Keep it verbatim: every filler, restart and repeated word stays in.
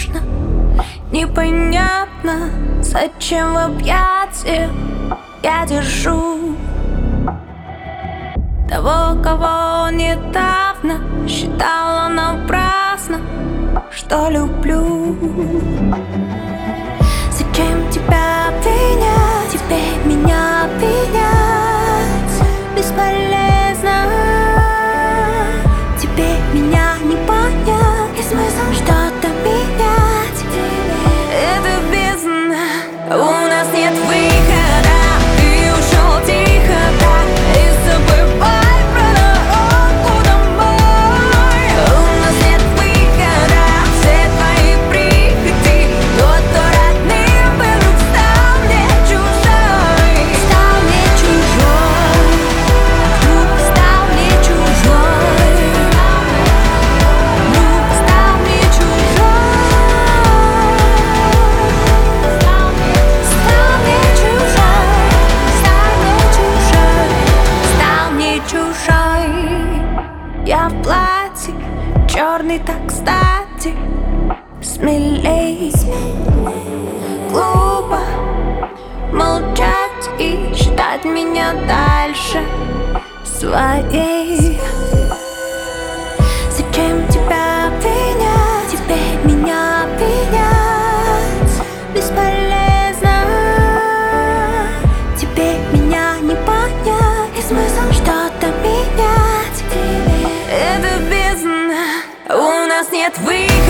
скучно, непонятно, зачем в объятиях я держу того, кого недавно считала напрасно, что люблю. Зачем тебя обвинять, теперь меня обвинять бесполезно. Теперь меня не понять, и смысл что-то менять. Это бездна, у нас нет выхода. Ты ушел тихо, так, и забывай про дорогу домой. У нас нет выхода, все твои прихоти. Тот, кто родным был, вдруг стал мне чужой. Стал мне чужой, вдруг стал мне чужой. Вдруг стал мне чужой. Стал мне чужой, стал мне чужой, стал мне чужой. Я в платье, черный так кстати, смелей. Глупо молчать и считать меня дальше своей. Зачем тебя обвинять, теперь меня обвинять бесполезно. Теперь меня не понять, и смысл что-то менять. Это бездна, у нас нет выхода.